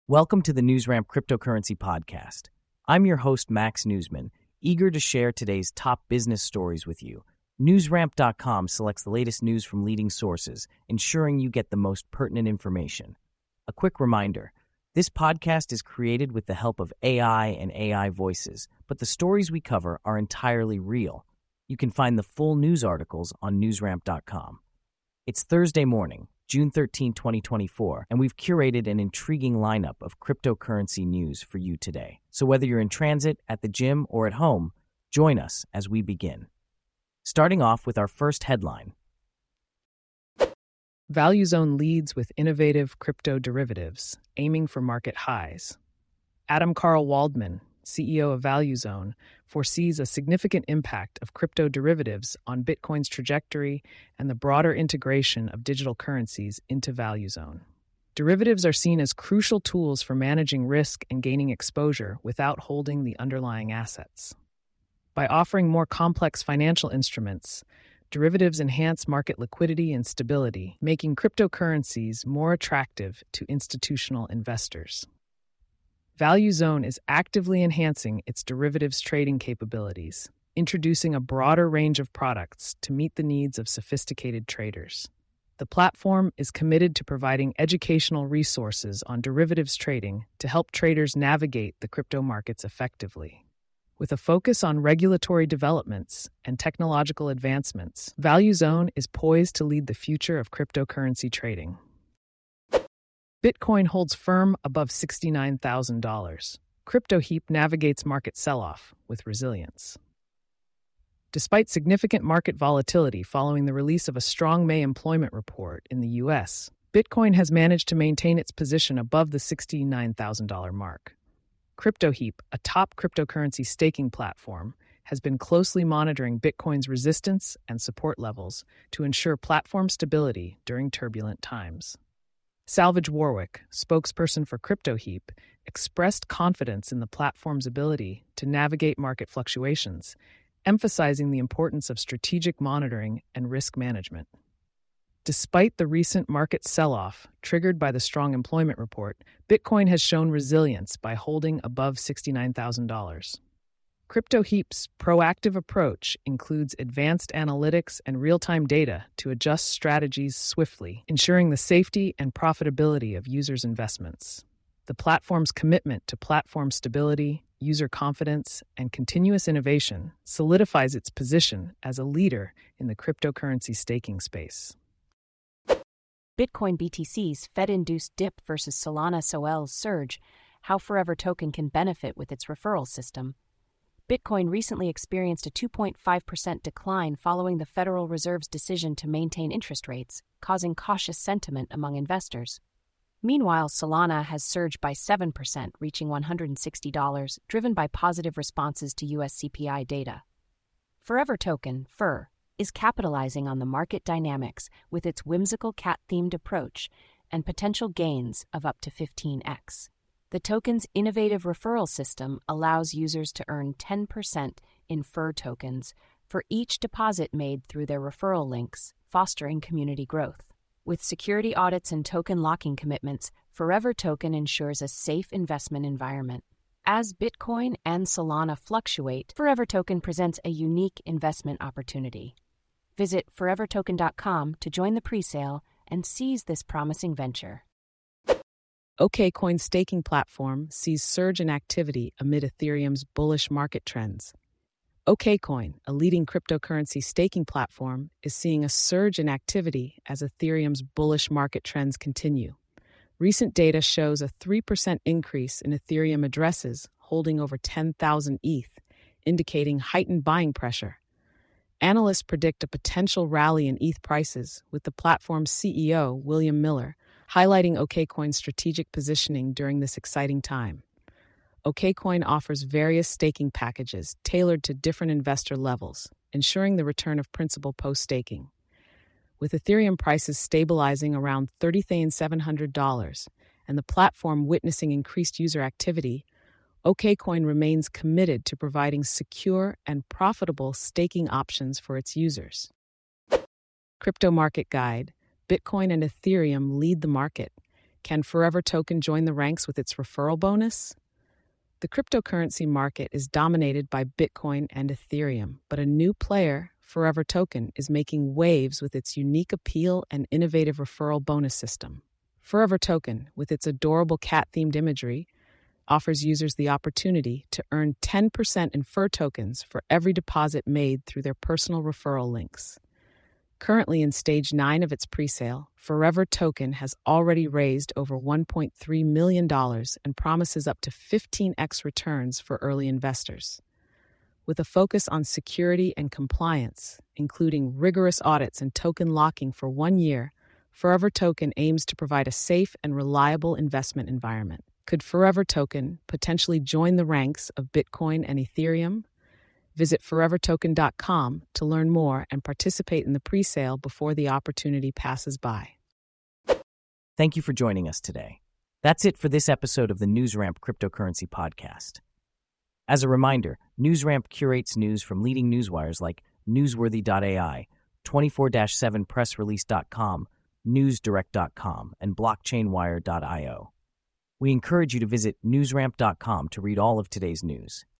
Welcome to the NewsRamp Cryptocurrency Podcast. I'm your host, Max Newsman, eager to share today's top business stories with you. NewsRamp.com selects the latest news from leading sources, ensuring you get the most pertinent information. A quick reminder, this podcast is created with the help of AI and AI voices, but the stories we cover are entirely real. You can find the full news articles on NewsRamp.com. It's Thursday morning, June 13, 2024, and we've curated an intriguing lineup of cryptocurrency news for you today. So whether you're in transit, at the gym, or at home, join us as we begin. Starting off with our first headline. ValueZone leads with innovative crypto derivatives, aiming for market highs. Adam Carl Waldman, CEO of ValueZone, foresees a significant impact of crypto derivatives on Bitcoin's trajectory and the broader integration of digital currencies into ValueZone. Derivatives are seen as crucial tools for managing risk and gaining exposure without holding the underlying assets. By offering more complex financial instruments, derivatives enhance market liquidity and stability, making cryptocurrencies more attractive to institutional investors. ValueZone is actively enhancing its derivatives trading capabilities, introducing a broader range of products to meet the needs of sophisticated traders. The platform is committed to providing educational resources on derivatives trading to help traders navigate the crypto markets effectively. With a focus on regulatory developments and technological advancements, ValueZone is poised to lead the future of cryptocurrency trading. Bitcoin holds firm above $69,000. CryptoHeap navigates market sell-off with resilience. Despite significant market volatility following the release of a strong May employment report in the U.S., Bitcoin has managed to maintain its position above the $69,000 mark. CryptoHeap, a top cryptocurrency staking platform, has been closely monitoring Bitcoin's resistance and support levels to ensure platform stability during turbulent times. Salvage Warwick, spokesperson for CryptoHeap, expressed confidence in the platform's ability to navigate market fluctuations, emphasizing the importance of strategic monitoring and risk management. Despite the recent market sell-off triggered by the strong employment report, Bitcoin has shown resilience by holding above $69,000. CryptoHeap's proactive approach includes advanced analytics and real-time data to adjust strategies swiftly, ensuring the safety and profitability of users' investments. The platform's commitment to platform stability, user confidence, and continuous innovation solidifies its position as a leader in the cryptocurrency staking space. Bitcoin BTC's Fed-induced dip versus Solana SOL's surge, how Forever Token can benefit with its referral system. Bitcoin recently experienced a 2.5% decline following the Federal Reserve's decision to maintain interest rates, causing cautious sentiment among investors. Meanwhile, Solana has surged by 7%, reaching $160, driven by positive responses to U.S. CPI data. Forever Token, FUR, is capitalizing on the market dynamics with its whimsical cat-themed approach and potential gains of up to 15x. The token's innovative referral system allows users to earn 10% in FUR tokens for each deposit made through their referral links, fostering community growth. With security audits and token locking commitments, Forever Token ensures a safe investment environment. As Bitcoin and Solana fluctuate, Forever Token presents a unique investment opportunity. Visit forevertoken.com to join the presale and seize this promising venture. OKCoin staking platform sees surge in activity amid Ethereum's bullish market trends. OKCoin, a leading cryptocurrency staking platform, is seeing a surge in activity as Ethereum's bullish market trends continue. Recent data shows a 3% increase in Ethereum addresses holding over 10,000 ETH, indicating heightened buying pressure. Analysts predict a potential rally in ETH prices, with the platform's CEO, William Miller, highlighting OKCoin's strategic positioning during this exciting time. OKCoin offers various staking packages tailored to different investor levels, ensuring the return of principal post-staking. With Ethereum prices stabilizing around $30,700 and the platform witnessing increased user activity, OKCoin remains committed to providing secure and profitable staking options for its users. Crypto Market Guide: Bitcoin and Ethereum lead the market, Can Forever Token join the ranks with its referral bonus? The cryptocurrency market is dominated by Bitcoin and Ethereum, but a new player, Forever Token, is making waves with its unique appeal and innovative referral bonus system. Forever Token, with its adorable cat-themed imagery, offers users the opportunity to earn 10% in Fur tokens for every deposit made through their personal referral links. Currently in stage 9 of its presale, Forever Token has already raised over $1.3 million and promises up to 15x returns for early investors. With a focus on security and compliance, including rigorous audits and token locking for 1 year, Forever Token aims to provide a safe and reliable investment environment. Could Forever Token potentially join the ranks of Bitcoin and Ethereum? Visit forevertoken.com to learn more and participate in the presale before the opportunity passes by. Thank you for joining us today. That's it for this episode of the NewsRamp Cryptocurrency Podcast. As a reminder, NewsRamp curates news from leading newswires like Newsworthy.ai, 24/7pressrelease.com, newsdirect.com, and blockchainwire.io. We encourage you to visit newsramp.com to read all of today's news.